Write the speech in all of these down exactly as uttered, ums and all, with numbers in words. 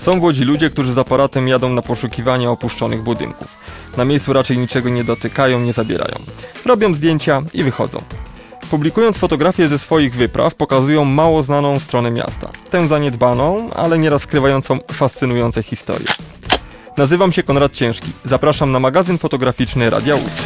Są w Łodzi ludzie, którzy z aparatem jadą na poszukiwanie opuszczonych budynków. Na miejscu raczej niczego nie dotykają, nie zabierają. Robią zdjęcia i wychodzą. Publikując fotografie ze swoich wypraw, pokazują mało znaną stronę miasta. Tę zaniedbaną, ale nieraz skrywającą fascynujące historie. Nazywam się Konrad Ciężki. Zapraszam na magazyn fotograficzny Radia Łódź.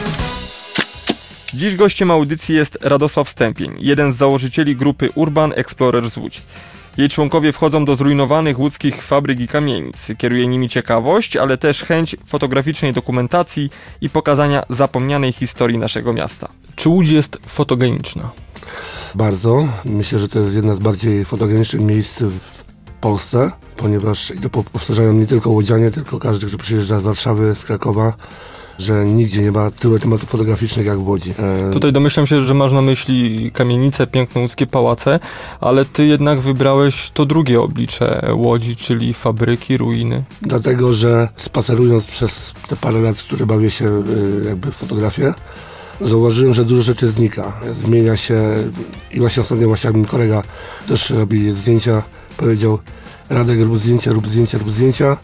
Dziś gościem audycji jest Radosław Stępień, jeden z założycieli grupy Urban Explorers Łódź. Jej członkowie wchodzą do zrujnowanych łódzkich fabryk i kamienic. Kieruje nimi ciekawość, ale też chęć fotograficznej dokumentacji i pokazania zapomnianej historii naszego miasta. Czy Łódź jest fotogeniczna? Bardzo. Myślę, że to jest jedna z bardziej fotogenicznych miejsc w Polsce, ponieważ to powtarzają nie tylko łodzianie, tylko każdy, kto przyjeżdża z Warszawy, z Krakowa, że nigdzie nie ma tylu tematów fotograficznych jak w Łodzi. E... Tutaj domyślam się, że masz na myśli kamienice, piękne łódzkie pałace, ale ty jednak wybrałeś to drugie oblicze Łodzi, czyli fabryki, ruiny. Dlatego, że spacerując przez te parę lat, które bawię się jakby w fotografię, zauważyłem, że dużo rzeczy znika. Zmienia się i właśnie ostatnio właśnie jak mój kolega też robi zdjęcia, powiedział: Radek, rób zdjęcia, rób zdjęcia, rób zdjęcia,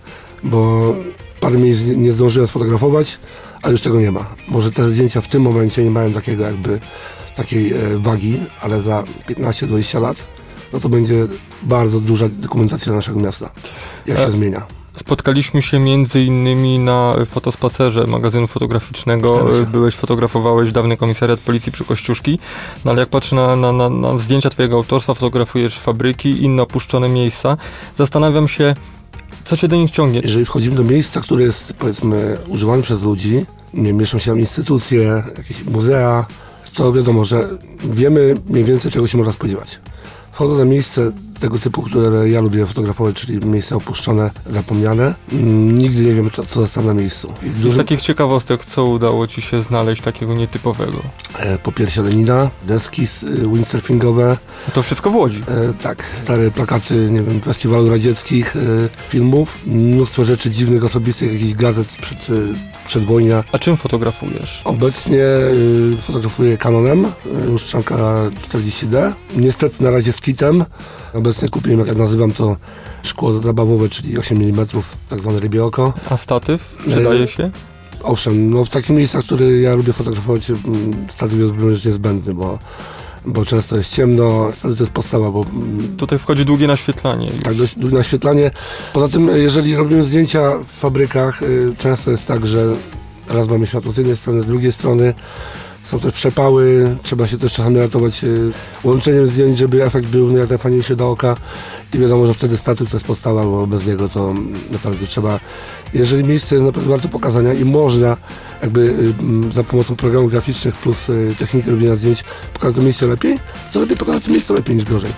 bo parę miejsc nie zdążyłem sfotografować, a już tego nie ma. Może te zdjęcia w tym momencie nie mają takiego jakby takiej e, wagi, ale za piętnaście dwadzieścia lat no to będzie bardzo duża dokumentacja naszego miasta, jak się e, zmienia. Spotkaliśmy się między innymi na fotospacerze magazynu fotograficznego. Byłeś, fotografowałeś dawny komisariat policji przy Kościuszki, no ale jak patrzę na, na, na, na zdjęcia twojego autorstwa, fotografujesz fabryki, inne opuszczone miejsca. Zastanawiam się, co cię do nich ciągnie? Jeżeli wchodzimy do miejsca, które jest, powiedzmy, używane przez ludzi, nie mieszczą się tam instytucje, jakieś muzea, to wiadomo, że wiemy mniej więcej, czego się można spodziewać. Wchodzę na miejsce tego typu, które ja lubię fotografować, czyli miejsca opuszczone, zapomniane. Nigdy nie wiemy, co, co zostało na miejscu. I dużo... Z takich ciekawostek, co udało ci się znaleźć takiego nietypowego? E, popiersia Lenina, deski windsurfingowe. To wszystko w Łodzi? E, tak, stare plakaty, nie wiem, festiwalu radzieckich, e, filmów, mnóstwo rzeczy dziwnych, osobistych, jakichś gazet przed, przedwojnia. A czym fotografujesz? Obecnie e, fotografuję Canonem, e, lustrzanka czterdzieści D. Niestety na razie z kitem. Obecnie kupiłem, jak ja nazywam to, szkło zabawowe, czyli osiem milimetrów, tak zwane rybie oko. A statyw przydaje się? E, owszem, no w takich miejscach, które ja lubię fotografować, statyw jest również niezbędny, bo, bo często jest ciemno, statyw to jest podstawa, bo... Tutaj wchodzi długie naświetlanie. Już. Tak, długie naświetlanie. Poza tym, jeżeli robimy zdjęcia w fabrykach, często jest tak, że raz mamy światło z jednej strony, z drugiej strony. Są też przepały, trzeba się też czasami ratować y, łączeniem zdjęć, żeby efekt był jak najfajniejszy do oka i wiadomo, że wtedy statyw to jest podstawa, bo bez niego to naprawdę trzeba, jeżeli miejsce jest naprawdę warte pokazania i można jakby y, za pomocą programów graficznych plus y, techniki robienia zdjęć pokazać to miejsce lepiej, to lepiej pokazać to miejsce lepiej niż gorzej.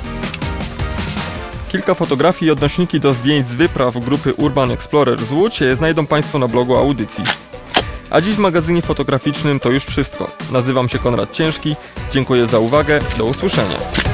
Kilka fotografii i odnośniki do zdjęć z wypraw grupy Urban Explorers Łódź znajdą Państwo na blogu audycji. A dziś w magazynie fotograficznym to już wszystko. Nazywam się Konrad Ciężki, dziękuję za uwagę, do usłyszenia.